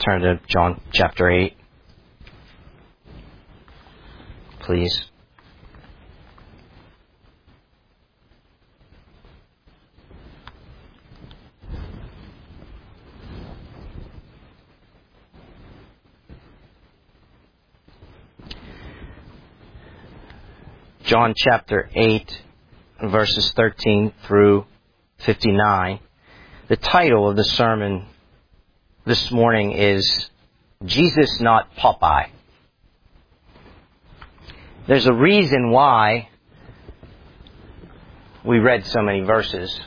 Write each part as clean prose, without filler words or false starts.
turn to John chapter 8, please. John chapter 8, verses 13 through 59. The title of the sermon this morning is Jesus Not Popeye. There's a reason why we read so many verses.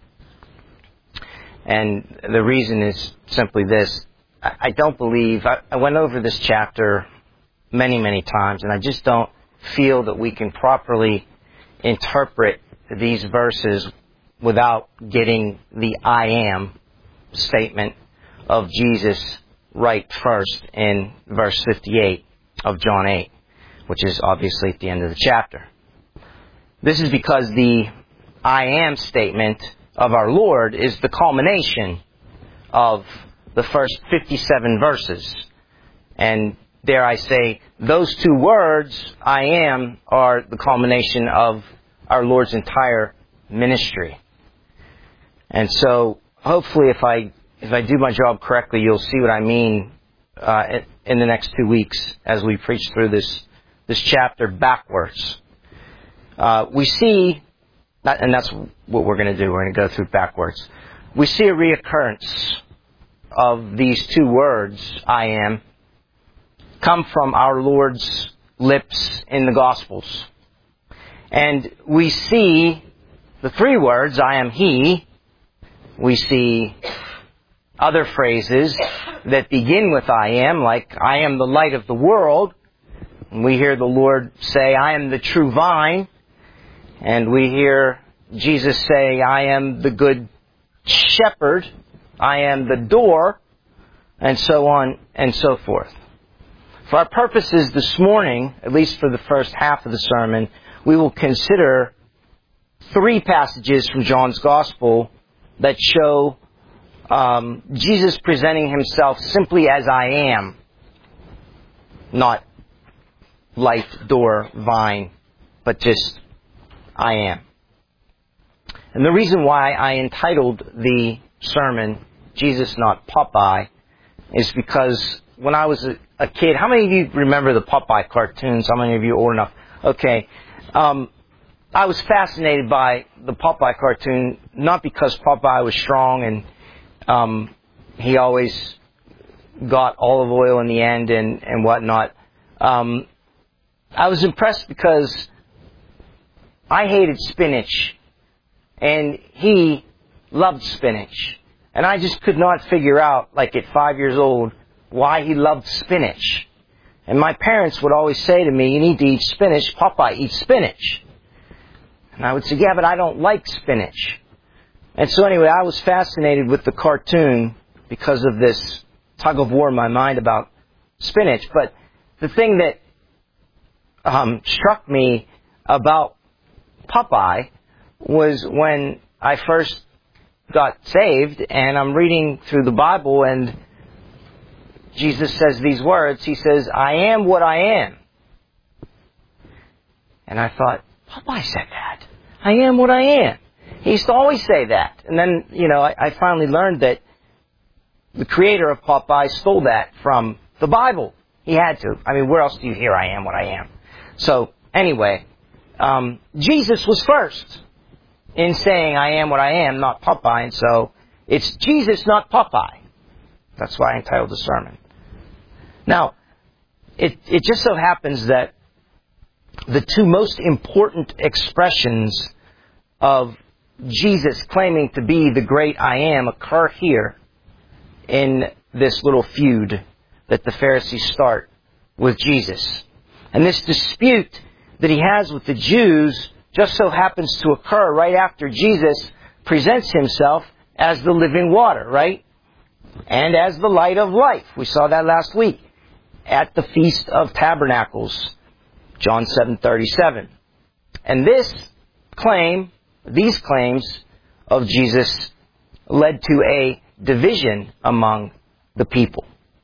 And the reason is simply this. I don't believe, I went over this chapter many, many times, and I just don't feel that we can properly interpret these verses without getting the I am statement of Jesus right first in verse 58 of John 8, which is obviously at the end of the chapter. This is because the I am statement of our Lord is the culmination of the first 57 verses. And dare I say, those two words, I am, are the culmination of our Lord's entire ministry. And so, hopefully, if I do my job correctly, you'll see what I mean in the next 2 weeks as we preach through this chapter backwards. We see, and that's what we're going to do. We're going to go through backwards. We see a reoccurrence of these two words, I am, come from our Lord's lips in the Gospels. And we see the three words, I am He. We see other phrases that begin with I am, like I am the light of the world. And we hear the Lord say, I am the true vine. And we hear Jesus say, I am the good shepherd. I am the door. And so on and so forth. For our purposes this morning, at least for the first half of the sermon, we will consider three passages from John's Gospel that show Jesus presenting Himself simply as I am, not light, door, vine, but just I am. And the reason why I entitled the sermon, Jesus Not Popeye, is because when I was a kid, how many of you remember the Popeye cartoons? How many of you are old enough? Okay. I was fascinated by the Popeye cartoon, not because Popeye was strong and he always got olive oil in the end and whatnot. I was impressed because I hated spinach and he loved spinach. And I just could not figure out, like at 5 years old, why he loved spinach. And my parents would always say to me, you need to eat spinach. Popeye eats spinach. And I would say, yeah, but I don't like spinach. And so anyway, I was fascinated with the cartoon because of this tug of war in my mind about spinach. But the thing that struck me about Popeye was when I first got saved and I'm reading through the Bible and Jesus says these words. He says, I am what I am. And I thought, Popeye said that. I am what I am. He used to always say that. And then, I finally learned that the creator of Popeye stole that from the Bible. He had to. I mean, where else do you hear I am what I am? So, anyway, Jesus was first in saying I am what I am, not Popeye. And so, it's Jesus, not Popeye. That's why I entitled the sermon. Now, it just so happens that the two most important expressions of Jesus claiming to be the great I am occur here in this little feud that the Pharisees start with Jesus. And this dispute that he has with the Jews just so happens to occur right after Jesus presents himself as the living water, right? And as the light of life. We saw that last week at the Feast of Tabernacles, John 7:37. And these claims of Jesus led to a division among the people.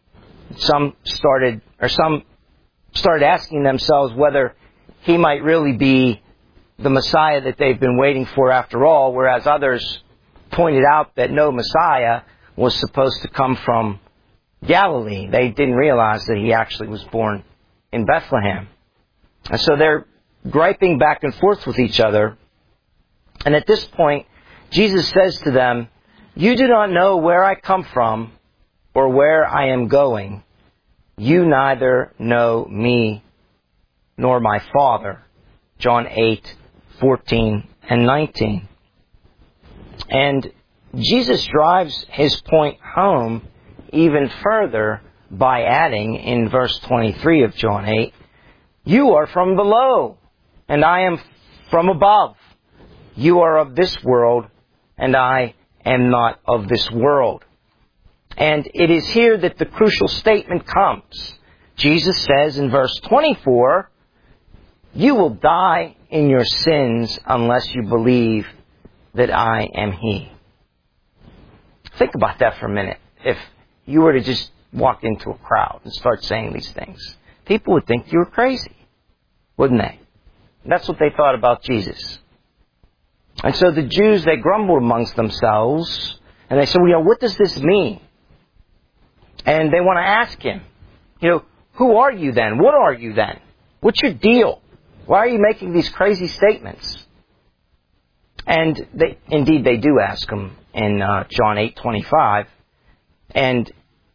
Some started asking themselves whether he might really be the Messiah that they've been waiting for after all, whereas others pointed out that no Messiah was supposed to come from Galilee. They didn't realize that he actually was born in Bethlehem. And so they're griping back and forth with each other. And at this point, Jesus says to them, "You do not know where I come from or where I am going. You neither know me nor my Father." John 8:14 and 19. And Jesus drives his point home even further by adding in verse 23 of John 8, "You are from below, and I am from above. You are of this world, and I am not of this world." And it is here that the crucial statement comes. Jesus says in verse 24, "You will die in your sins unless you believe that I am He." Think about that for a minute. If you were to just walk into a crowd and start saying these things, people would think you were crazy, wouldn't they? And that's what they thought about Jesus. And so the Jews, they grumbled amongst themselves, and they said, "Well, what does this mean?" And they want to ask him, "Who are you then? What are you then? What's your deal? Why are you making these crazy statements?" And they do ask him in John 8:25, and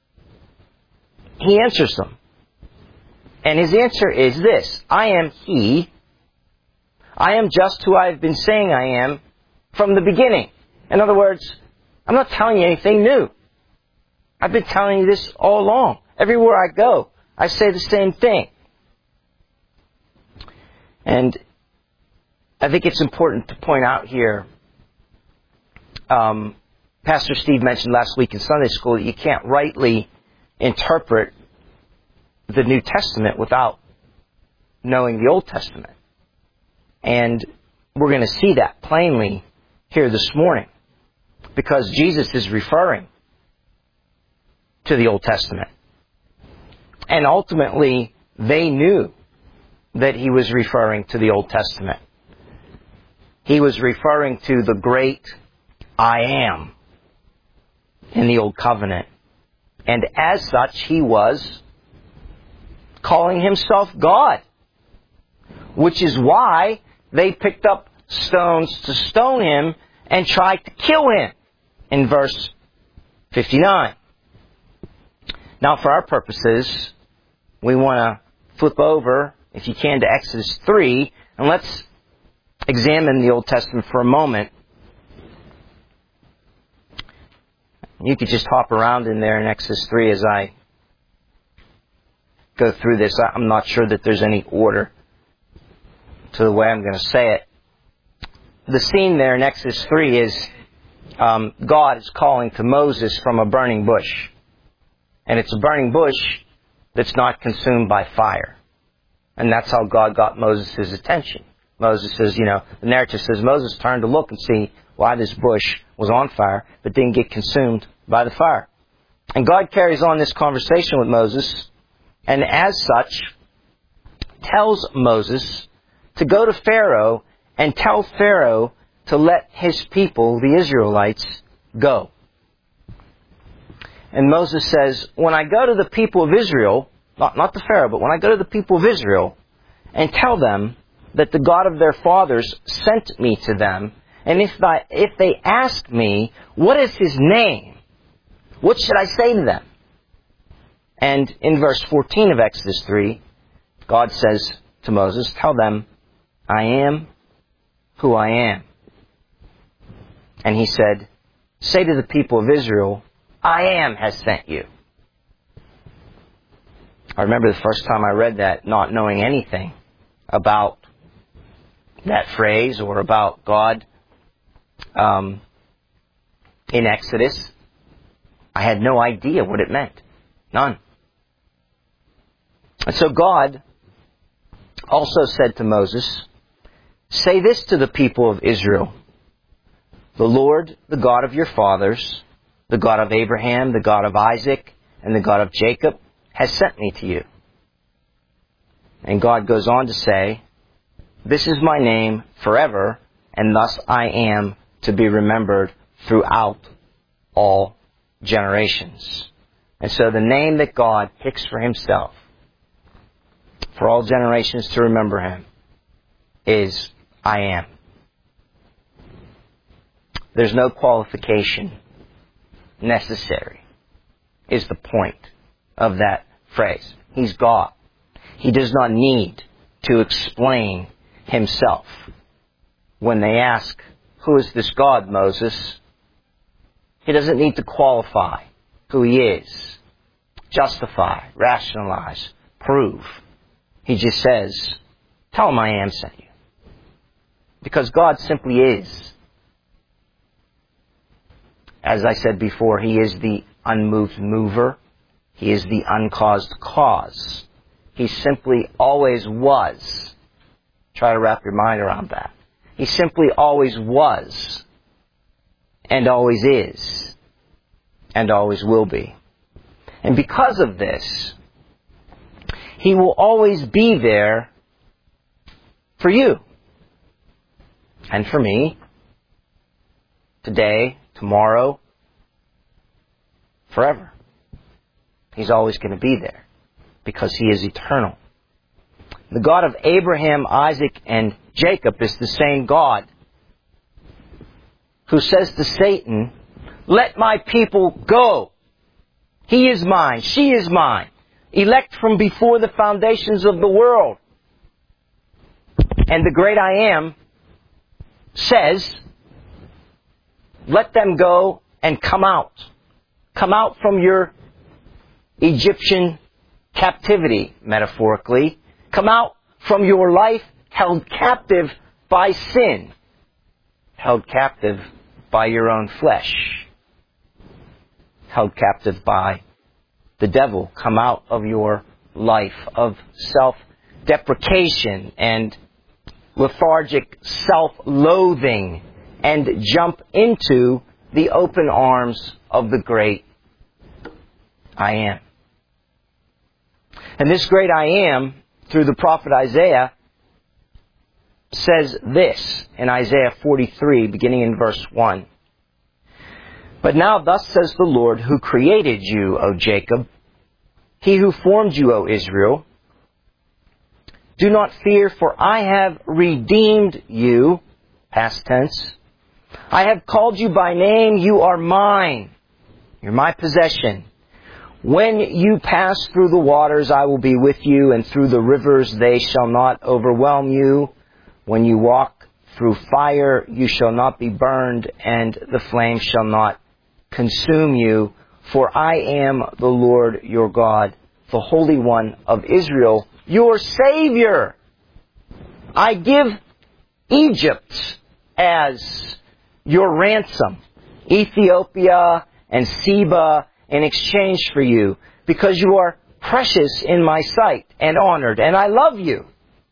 he answers them. And his answer is this: "I am He. I am just who I have been saying I am from the beginning." In other words, I'm not telling you anything new. I've been telling you this all along. Everywhere I go, I say the same thing. And I think it's important to point out here, Pastor Steve mentioned last week in Sunday school that you can't rightly interpret the New Testament without knowing the Old Testament. And we're going to see that plainly here this morning, because Jesus is referring to the Old Testament. And ultimately, they knew that he was referring to the Old Testament. He was referring to the great I Am in the Old Covenant. And as such, he was calling himself God, which is why they picked up stones to stone him and tried to kill him in verse 59. Now, for our purposes, we want to flip over, if you can, to Exodus 3, and let's examine the Old Testament for a moment. You could just hop around in there in Exodus 3 as I go through this. I'm not sure that there's any order to the way I'm going to say it. The scene there in Exodus 3 is God is calling to Moses from a burning bush. And it's a burning bush that's not consumed by fire. And that's how God got Moses' attention. Moses says, the narrative says Moses turned to look and see why this bush was on fire, but didn't get consumed by the fire. And God carries on this conversation with Moses, and as such, tells Moses to go to Pharaoh and tell Pharaoh to let his people, the Israelites, go. And Moses says, when I go to the people of Israel, not to Pharaoh, but when I go to the people of Israel and tell them that the God of their fathers sent me to them, and if they ask me, what is his name? What should I say to them? And in verse 14 of Exodus 3, God says to Moses, tell them, I am who I am. And he said, say to the people of Israel, I am has sent you. I remember the first time I read that, not knowing anything about that phrase or about God in Exodus. I had no idea what it meant. None. And so God also said to Moses, say this to the people of Israel. The Lord, the God of your fathers, the God of Abraham, the God of Isaac, and the God of Jacob, has sent me to you. And God goes on to say, this is my name forever, and thus I am to be remembered throughout all generations. And so the name that God picks for himself, for all generations to remember him, is I am. There's no qualification necessary, is the point of that phrase. He's God. He does not need to explain himself. When they ask, who is this God, Moses? He doesn't need to qualify who he is, justify, rationalize, prove. He just says, tell him I am sent you. Because God simply is. As I said before, he is the unmoved mover. He is the uncaused cause. He simply always was. Try to wrap your mind around that. He simply always was, and always is, and always will be. And because of this, he will always be there for you and for me, today, tomorrow, forever. He's always going to be there because he is eternal. The God of Abraham, Isaac, and Jacob is the same God who says to Satan, let my people go. He is mine. She is mine. Elect from before the foundations of the world. And the great I am says, let them go and come out. Come out from your Egyptian captivity, metaphorically. Come out from your life held captive by sin. Held captive by your own flesh. Held captive by the devil. Come out of your life of self-deprecation and lethargic self-loathing and jump into the open arms of the great I am. And this great I am, through the prophet Isaiah, says this in Isaiah 43, beginning in verse 1. But now thus says the Lord, who created you, O Jacob, he who formed you, O Israel, do not fear, for I have redeemed you, past tense. I have called you by name, you are mine. You're my possession. When you pass through the waters, I will be with you, and through the rivers they shall not overwhelm you. When you walk through fire, you shall not be burned, and the flame shall not consume you. For I am the Lord your God, the Holy One of Israel, your Savior. I give Egypt as your ransom, Ethiopia and Seba, in exchange for you, because you are precious in my sight and honored, and I love you.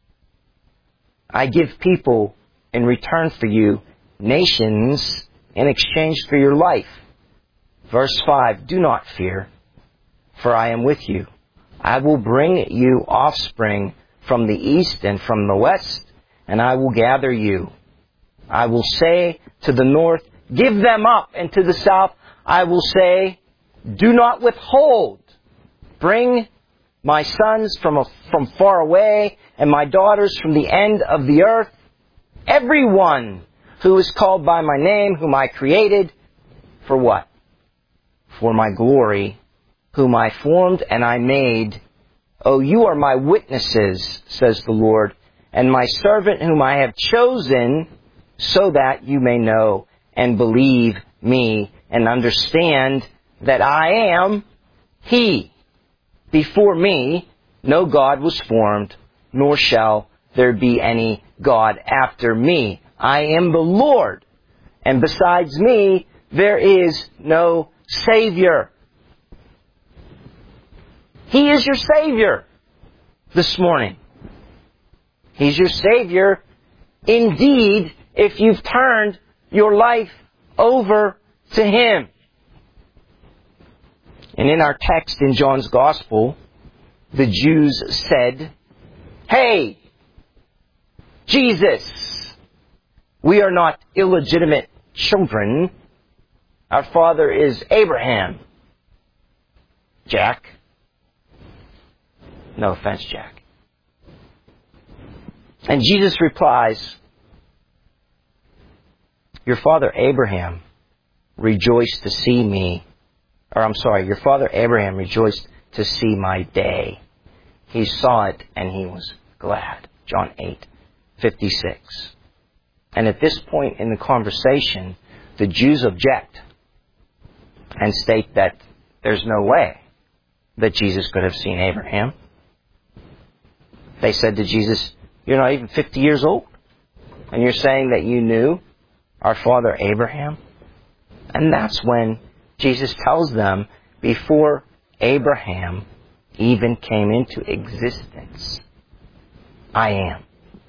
I give people in return for you, nations in exchange for your life. Verse 5, do not fear, for I am with you. I will bring you offspring from the east and from the west, and I will gather you. I will say to the north, give them up, and to the south I will say, do not withhold. Bring my sons from far away, and my daughters from the end of the earth. Everyone who is called by my name, whom I created, for what? For my glory, whom I formed and I made. Oh, you are my witnesses, says the Lord, and my servant whom I have chosen, so that you may know and believe me and understand that I am He. Before me, no God was formed, nor shall there be any God after me. I am the Lord, and besides me, there is no Savior. He is your Savior this morning. He's your Savior indeed if you've turned your life over to Him. And in our text in John's Gospel, the Jews said, "Hey, Jesus, we are not illegitimate children. Our father is Abraham." Jack. No offense, Jack. And Jesus replies, "Your father Abraham rejoiced to see me." Your father Abraham rejoiced to see my day. He saw it and he was glad. John 8:56. And at this point in the conversation, the Jews object and state that there's no way that Jesus could have seen Abraham. They said to Jesus, "You're not even 50 years old, and you're saying that you knew our father Abraham?" And that's when Jesus tells them, before Abraham even came into existence, I am.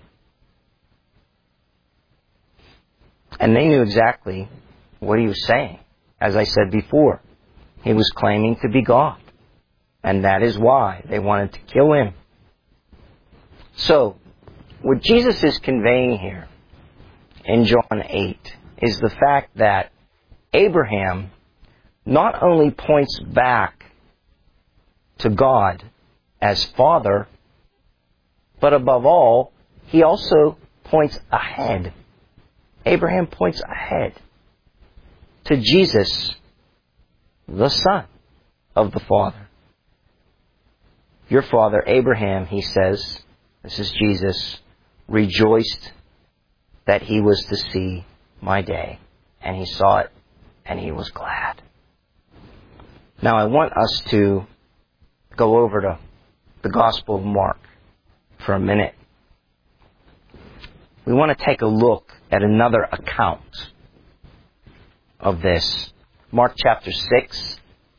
And they knew exactly what he was saying. As I said before, he was claiming to be God. And that is why they wanted to kill him. So, what Jesus is conveying here in John 8 is the fact that Abraham not only points back to God as Father, but above all, he also points ahead. Abraham points ahead to Jesus, the Son of the Father. Your father Abraham, he says, this is Jesus, rejoiced that he was to see my day. And he saw it, and he was glad. Now I want us to go over to the Gospel of Mark for a minute. We want to take a look at another account of this. Mark chapter 6.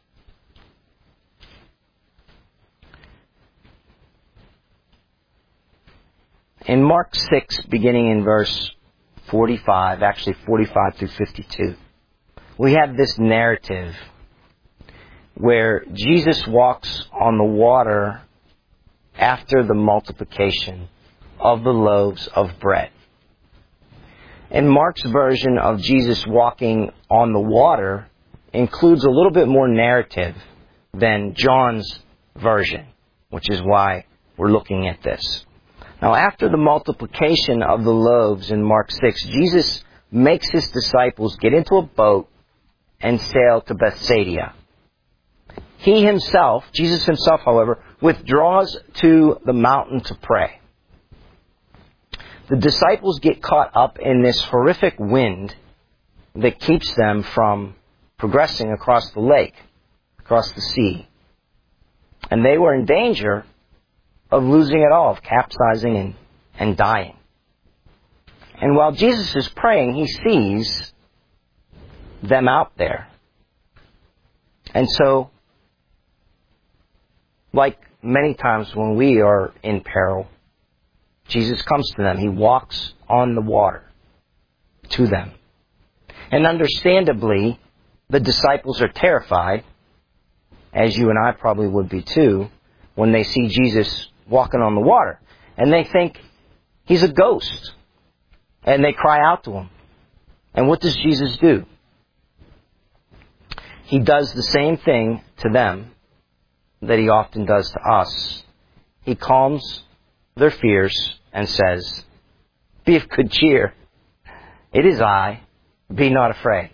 In Mark 6, beginning in verse 45, actually 45 through 52, we have this narrative where Jesus walks on the water after the multiplication of the loaves of bread. And Mark's version of Jesus walking on the water includes a little bit more narrative than John's version, which is why we're looking at this. Now, after the multiplication of the loaves in Mark 6, Jesus makes his disciples get into a boat and sail to Bethsaida. Jesus himself, however, withdraws to the mountain to pray. The disciples get caught up in this horrific wind that keeps them from progressing across the lake, across the sea. And they were in danger of losing it all, of capsizing and dying. And while Jesus is praying, he sees them out there. And so, like many times when we are in peril, Jesus comes to them. He walks on the water to them. And understandably, the disciples are terrified, as you and I probably would be too, when they see Jesus walking on the water. And they think he's a ghost. And they cry out to him. And what does Jesus do? He does the same thing to them that he often does to us. He calms their fears and says, "Be of good cheer. It is I. Be not afraid."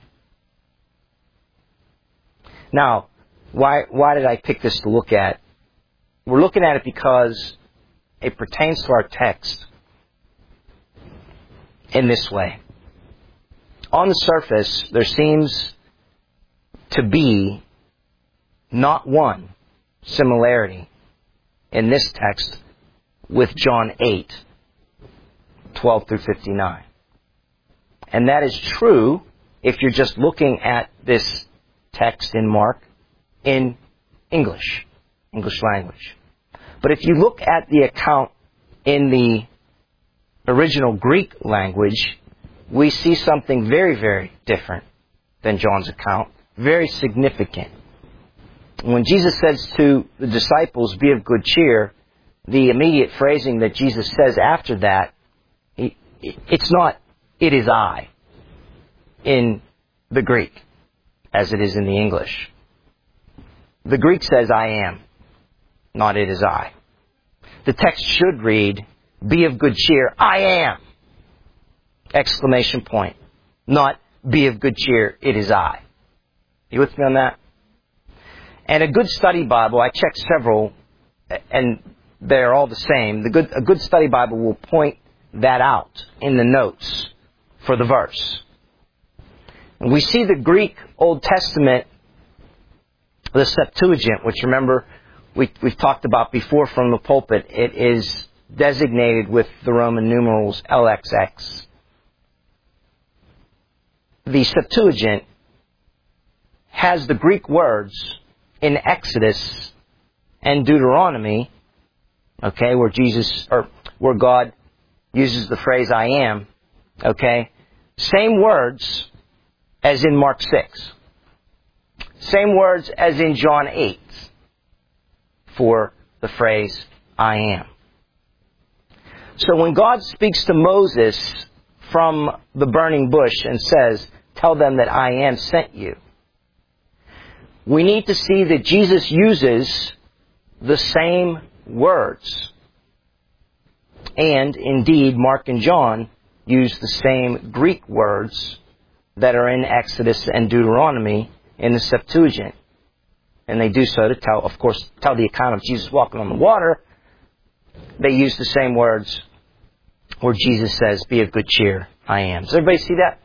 Now, why did I pick this to look at? We're looking at it because it pertains to our text in this way. On the surface, there seems to be not one similarity in this text with John 8, 12 through 59. And that is true if you're just looking at this text in Mark in English language. But if you look at the account in the original Greek language, we see something very, very different than John's account. Very significant. When Jesus says to the disciples, be of good cheer, the immediate phrasing that Jesus says after that, it's not, it is I, in the Greek, as it is in the English. The Greek says, I am, not it is I. The text should read, be of good cheer, I am! Exclamation point. Not, be of good cheer, it is I. You with me on that? And a good study Bible, I checked several, and they're all the same. A good study Bible will point that out in the notes for the verse. And we see the Greek Old Testament, the Septuagint, which remember we've talked about before from the pulpit. It is designated with the Roman numerals LXX. The Septuagint has the Greek words in Exodus and Deuteronomy, okay, where God uses the phrase I am, okay, same words as in Mark 6. Same words as in John 8 for the phrase I am. So when God speaks to Moses from the burning bush and says, tell them that I am sent you, we need to see that Jesus uses the same words. And indeed, Mark and John use the same Greek words that are in Exodus and Deuteronomy in the Septuagint. And they do so to tell the account of Jesus walking on the water. They use the same words where Jesus says, be of good cheer, I am. Does everybody see that?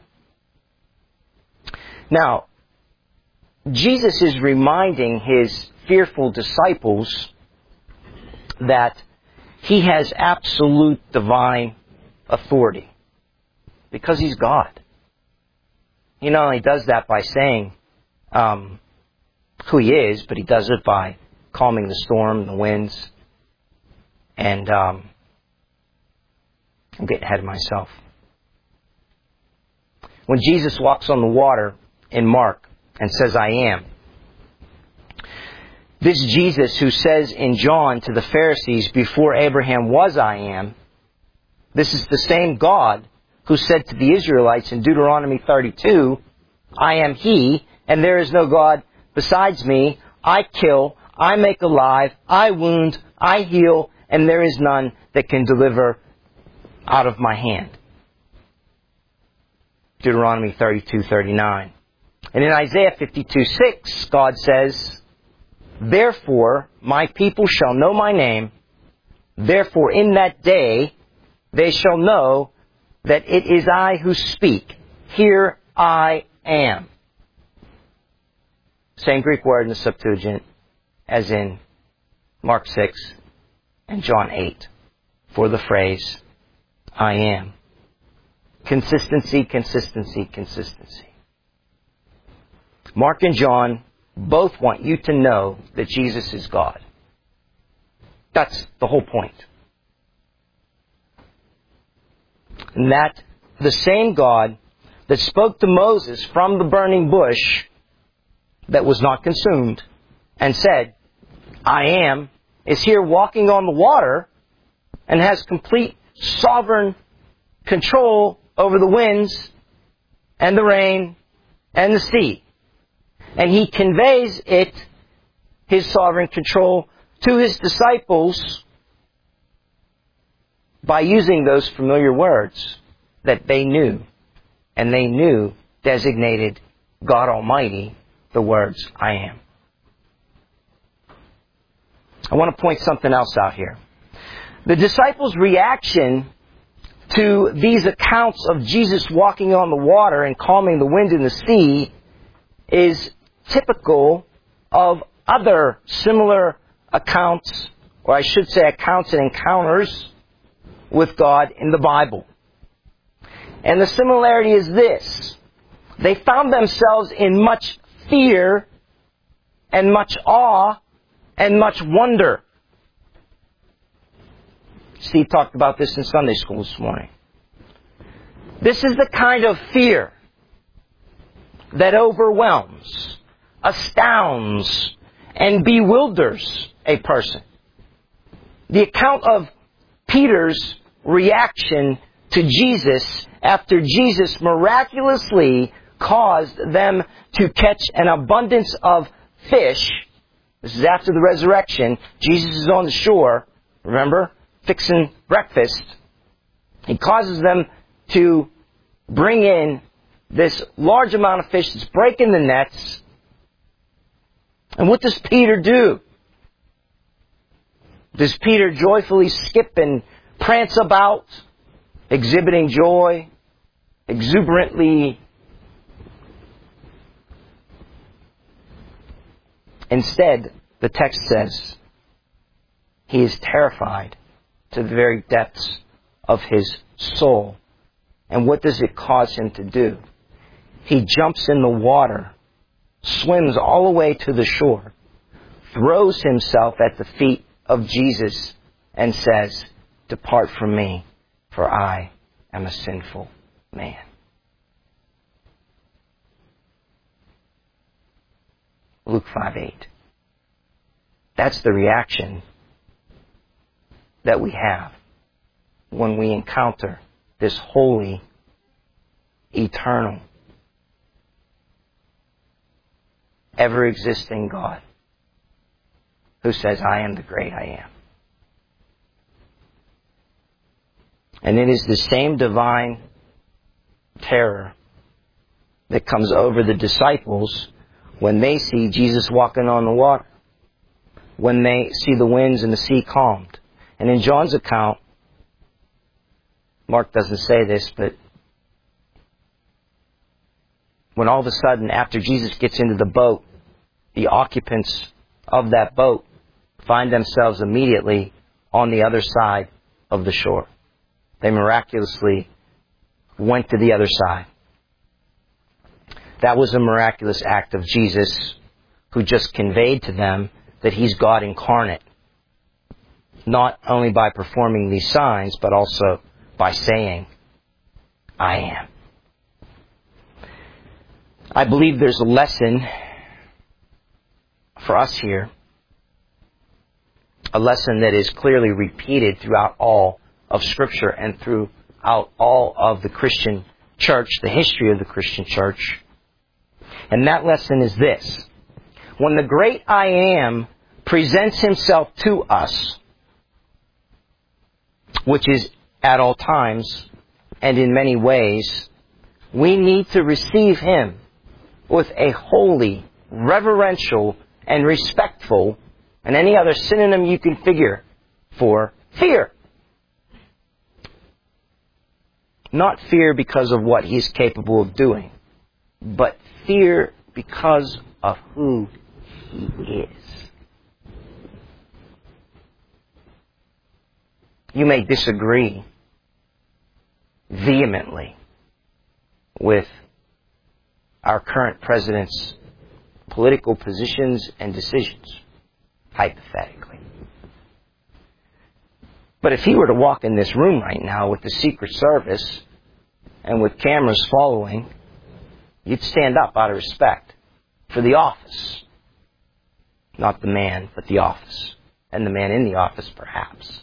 Now, Jesus is reminding his fearful disciples that he has absolute divine authority because he's God. He not only does that by saying who he is, but he does it by calming the storm, the winds, and I'm getting ahead of myself. When Jesus walks on the water in Mark and says, I am, this Jesus who says in John to the Pharisees, before Abraham was I am, this is the same God who said to the Israelites in Deuteronomy 32, I am he, and there is no God besides me. I kill, I make alive, I wound, I heal, and there is none that can deliver out of my hand. Deuteronomy 32:39. And in Isaiah 52:6, God says, therefore my people shall know my name, therefore in that day they shall know that it is I who speak. Here I am. Same Greek word in the Septuagint as in Mark 6 and John 8 for the phrase, I am. Consistency, consistency, consistency. Mark and John both want you to know that Jesus is God. That's the whole point. And that the same God that spoke to Moses from the burning bush that was not consumed and said, I am, is here walking on the water and has complete sovereign control over the winds and the rain and the sea. And he conveys his sovereign control, to his disciples by using those familiar words that they knew. And they knew designated God Almighty the words, I am. I want to point something else out here. The disciples' reaction to these accounts of Jesus walking on the water and calming the wind and the sea is typical of other similar accounts, or I should say accounts and encounters with God in the Bible. And the similarity is this. They found themselves in much fear and much awe and much wonder. Steve talked about this in Sunday school this morning. This is the kind of fear that overwhelms, astounds, and bewilders a person. The account of Peter's reaction to Jesus after Jesus miraculously caused them to catch an abundance of fish. This is after the resurrection. Jesus is on the shore, remember, fixing breakfast. He causes them to bring in this large amount of fish that's breaking the nets. And what does Peter do? Does Peter joyfully skip and prance about, exhibiting joy, exuberantly? Instead, the text says, he is terrified to the very depths of his soul. And what does it cause him to do? He jumps in the water, swims all the way to the shore, throws himself at the feet of Jesus, and says, "Depart from me, for I am a sinful man." Luke 5:8. That's the reaction that we have when we encounter this holy, eternal, ever-existing God who says, "I am the great I am." And it is the same divine terror that comes over the disciples when they see Jesus walking on the water, when they see the winds and the sea calmed. And in John's account, Mark doesn't say this, but when all of a sudden, after Jesus gets into the boat, the occupants of that boat find themselves immediately on the other side of the shore. They miraculously went to the other side. That was a miraculous act of Jesus, who just conveyed to them that He's God incarnate. Not only by performing these signs, but also by saying, "I am." I believe there's a lesson for us here. A lesson that is clearly repeated throughout all of Scripture and throughout all of the Christian church, the history of the Christian church. And that lesson is this: when the great I Am presents Himself to us, which is at all times and in many ways, we need to receive Him with a holy, reverential, and respectful, and any other synonym you can figure for, fear. Not fear because of what He's capable of doing, but fear because of who He is. You may disagree vehemently with our current president's political positions and decisions, hypothetically. But if he were to walk in this room right now with the Secret Service and with cameras following, you'd stand up out of respect for the office. Not the man, but the office. And the man in the office, perhaps.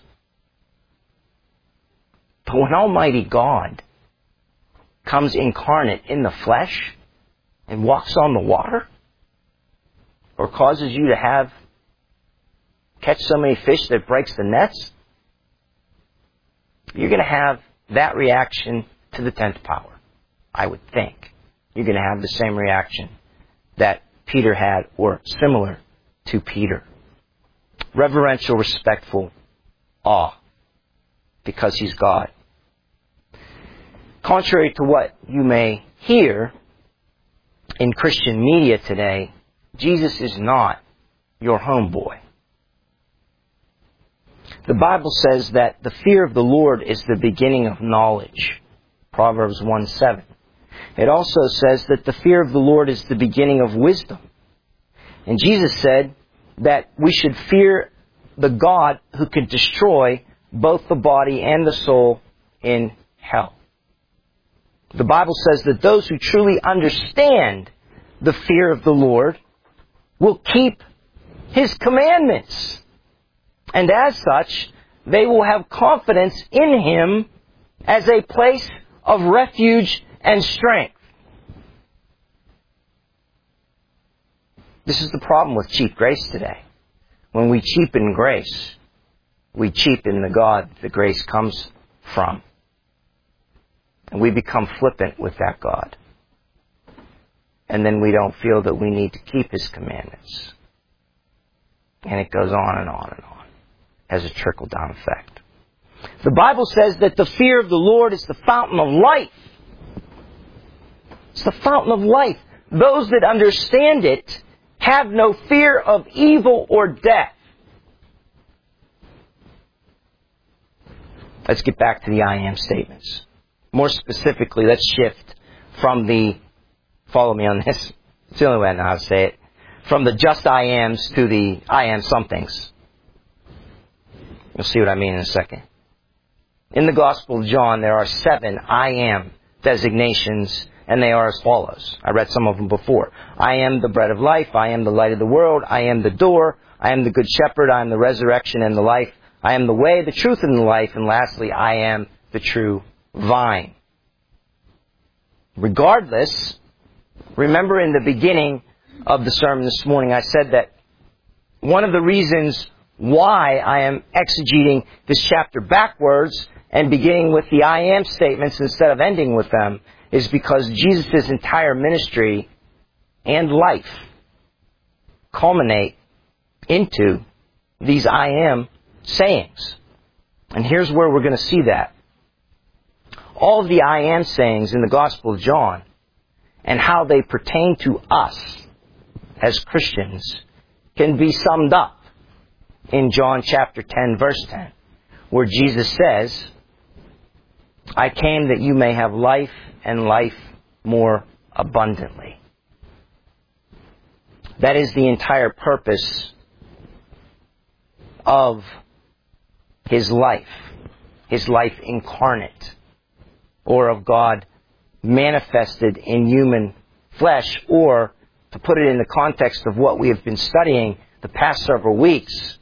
But when Almighty God comes incarnate in the flesh and walks on the water, or causes you to catch so many fish that it breaks the nets, you're going to have that reaction to the 10th power, I would think. You're going to have the same reaction that Peter had, or similar to Peter. Reverential, respectful awe, because He's God. Contrary to what you may hear in Christian media today, Jesus is not your homeboy. The Bible says that the fear of the Lord is the beginning of knowledge. Proverbs 1:7. It also says that the fear of the Lord is the beginning of wisdom. And Jesus said that we should fear the God who can destroy both the body and the soul in hell. The Bible says that those who truly understand the fear of the Lord will keep His commandments. And as such, they will have confidence in Him as a place of refuge and strength. This is the problem with cheap grace today. When we cheapen grace, we cheapen the God that grace comes from. And we become flippant with that God. And then we don't feel that we need to keep His commandments. And it goes on and on and on. Has a trickle-down effect. The Bible says that the fear of the Lord is the fountain of life. It's the fountain of life. Those that understand it have no fear of evil or death. Let's get back to the I am statements. More specifically, let's shift from the, follow me on this, it's the only way I know how to say it, from the just I ams to the I am somethings. You'll see what I mean in a second. In the Gospel of John, there are 7 I am designations, and they are as follows. I read some of them before. I am the bread of life. I am the light of the world. I am the door. I am the good shepherd. I am the resurrection and the life. I am the way, the truth, and the life. And lastly, I am the true vine. Regardless, remember in the beginning of the sermon this morning, I said that one of the reasons why I am exegeting this chapter backwards and beginning with the I am statements instead of ending with them is because Jesus' entire ministry and life culminate into these I am sayings. And here's where we're going to see that. All of the I am sayings in the Gospel of John and how they pertain to us as Christians can be summed up in John chapter 10, verse 10, where Jesus says, I came that you may have life and life more abundantly. That is the entire purpose of His life incarnate, or of God manifested in human flesh, or to put it in the context of what we have been studying the past several weeks,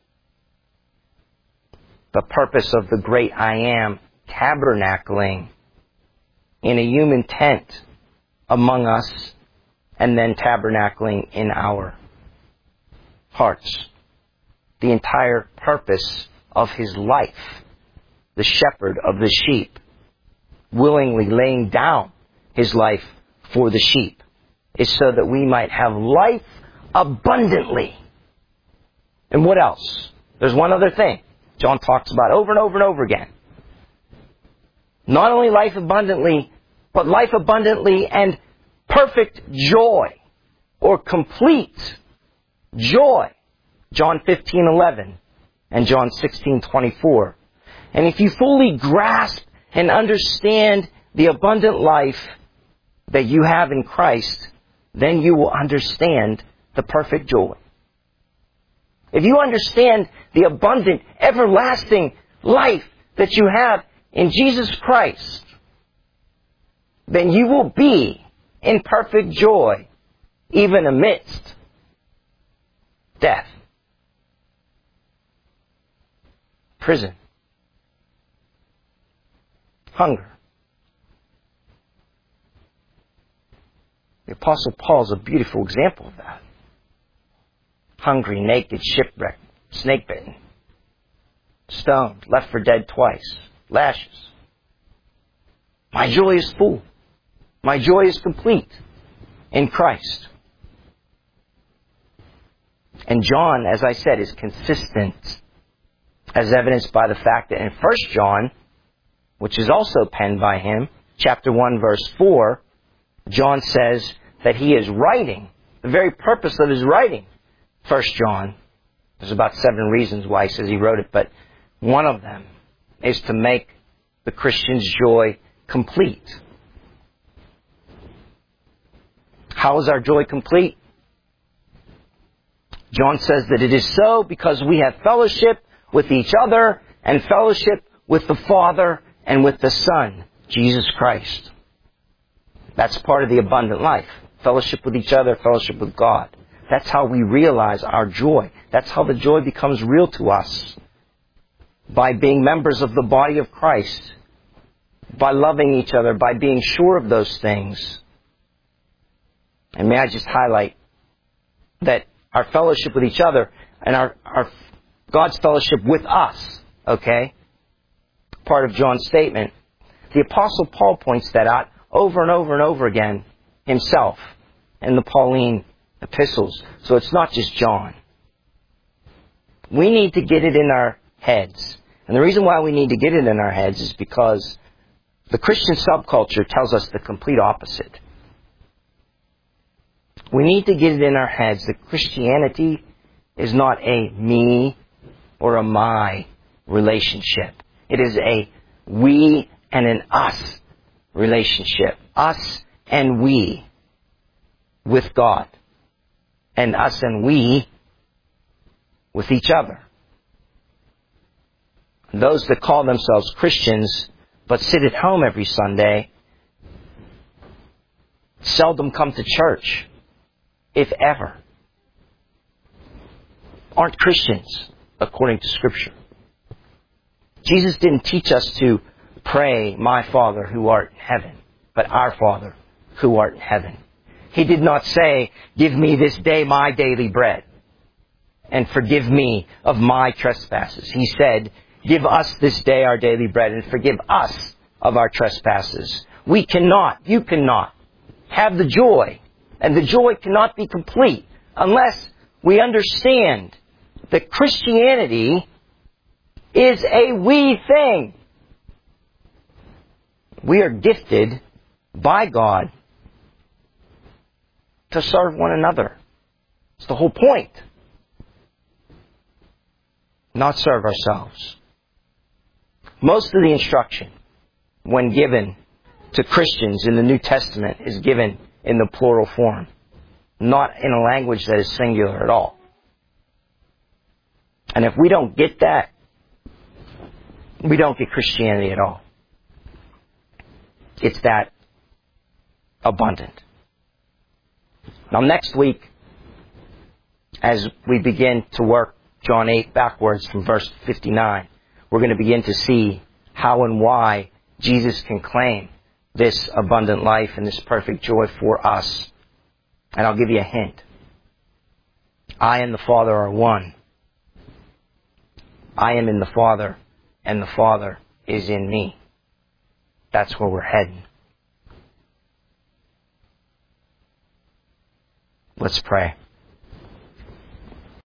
the purpose of the great I am tabernacling in a human tent among us and then tabernacling in our hearts. The entire purpose of His life, the shepherd of the sheep, willingly laying down His life for the sheep, is so that we might have life abundantly. And what else? There's one other thing John talks about over and over and over again. Not only life abundantly, but life abundantly and perfect joy, or complete joy. John 15:11 and John 16:24. And if you fully grasp and understand the abundant life that you have in Christ, then you will understand the perfect joy. If you understand the abundant, everlasting life that you have in Jesus Christ, then you will be in perfect joy even amidst death, prison, hunger. The Apostle Paul is a beautiful example of that. Hungry, naked, shipwrecked, snake-bitten, stoned, left for dead twice, lashes. My joy is full. My joy is complete in Christ. And John, as I said, is consistent, as evidenced by the fact that in 1 John, which is also penned by him, chapter 1, verse 4, John says that he is writing, the very purpose of his writing 1 John. There's about 7 reasons why he says he wrote it, but one of them is to make the Christian's joy complete. How is our joy complete? John says that it is so because we have fellowship with each other and fellowship with the Father and with the Son, Jesus Christ. That's part of the abundant life. Fellowship with each other, fellowship with God. That's how we realize our joy. That's how the joy becomes real to us. By being members of the body of Christ. By loving each other. By being sure of those things. And may I just highlight that our fellowship with each other and our God's fellowship with us, okay? Part of John's statement. The Apostle Paul points that out over and over and over again himself in the Pauline epistles. So it's not just John. We need to get it in our heads. And the reason why we need to get it in our heads is because the Christian subculture tells us the complete opposite. We need to get it in our heads that Christianity is not a me or a my relationship. It is a we and an us relationship. Us and we with God. And us and we with each other. Those that call themselves Christians but sit at home every Sunday seldom come to church, if ever, aren't Christians according to Scripture. Jesus didn't teach us to pray, my Father who art in heaven, but our Father who art in heaven. He did not say, give me this day my daily bread and forgive me of my trespasses. He said, give us this day our daily bread and forgive us of our trespasses. We cannot, you cannot have the joy, and the joy cannot be complete unless we understand that Christianity is a we thing. We are gifted by God to serve one another. It's the whole point. Not serve ourselves. Most of the instruction, when given to Christians in the New Testament, is given in the plural form, not in a language that is singular at all. And if we don't get that, we don't get Christianity at all. It's that abundant. Now next week, as we begin to work John 8 backwards from verse 59, we're going to begin to see how and why Jesus can claim this abundant life and this perfect joy for us. And I'll give you a hint. I and the Father are one. I am in the Father, and the Father is in me. That's where we're heading. Let's pray.